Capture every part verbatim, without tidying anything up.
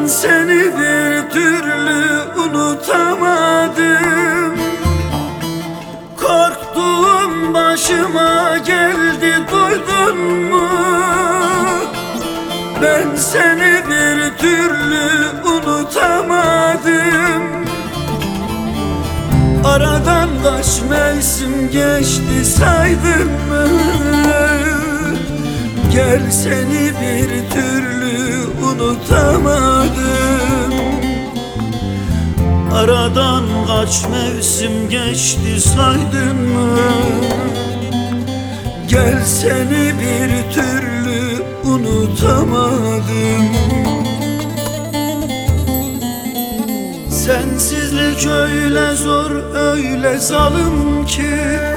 seni bir türlü unutamadım. Korktuğum başıma geldi, duydun mu? Ben seni bir türlü unutamadım. Aradan kaç mevsim geçti saydın mı? Gel seni bir türlü unutamadım. Aradan kaç mevsim geçti saydın mı? Gel seni bir türlü unutamadım. Sensizlik öyle zor, öyle zalim ki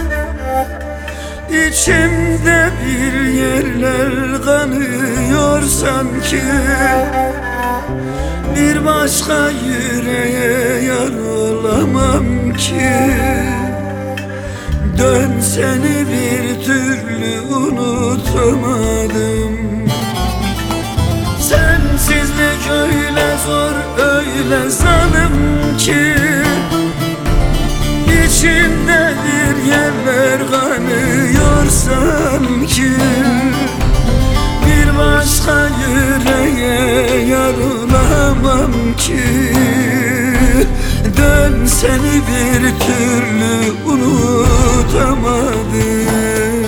İçimde bir yerler kanıyor sanki. Bir başka yüreğe yar olamam ki. Dön seni bir türlü unutamadım. Sensizlik öyle zor, öyle zalim ki İçimde bir yerler kanıyor sanki. Bir başka yüreğe yar olamam ki. Dön seni bir türlü unutamadım.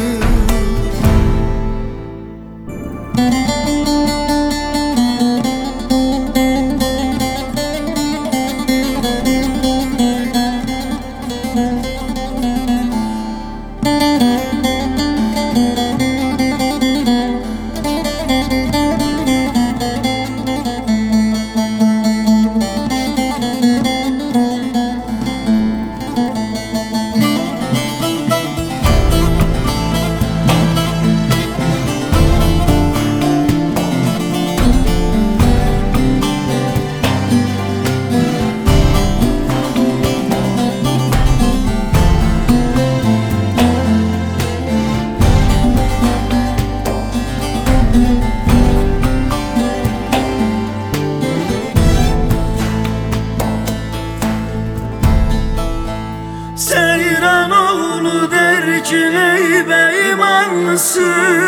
Seyranoğlu der ki ey be imansız,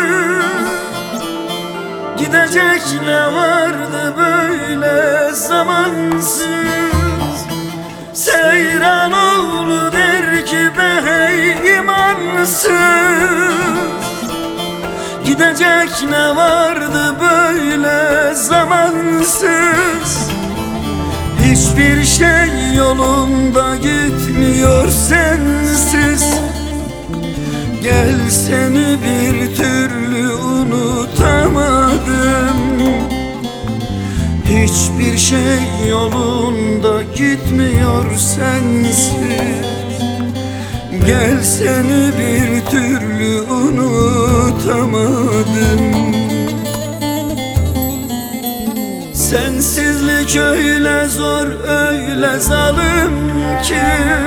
gidecek ne vardı böyle zamansız. Seyranoğlu der ki be ey imansız, gidecek ne vardı böyle zamansız. Hiçbir şey yolunda gitmiyor sensiz. Gel seni bir türlü unutamadım. Hiçbir şey yolunda gitmiyor sensiz. Gel seni bir türlü unutamadım. Sensizlik öyle zor, öyle zalim ki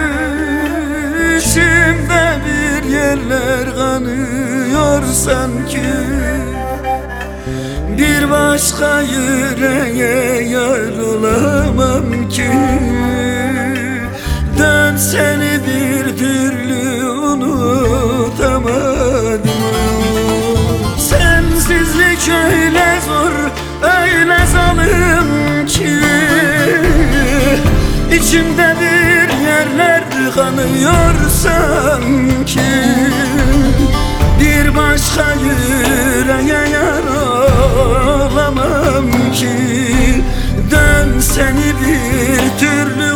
İçimde bir yerler kanıyor sanki. Bir başka yüreğe yar olamam ki. Dön seni bir türlü unutamadım. Sensizlik öyle zor, öyle zalim ki İçimde bir yerler kanıyor sanki. Bir başka yüreğe yar olamam ki. Dön seni bir türlü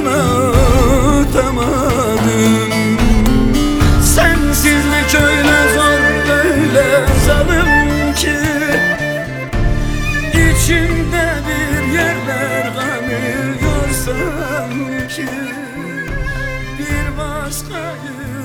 unutamadım. Sensizlik öyle zor, öyle zalim ki İçimde bir yerler kanıyor sanki. Bir başka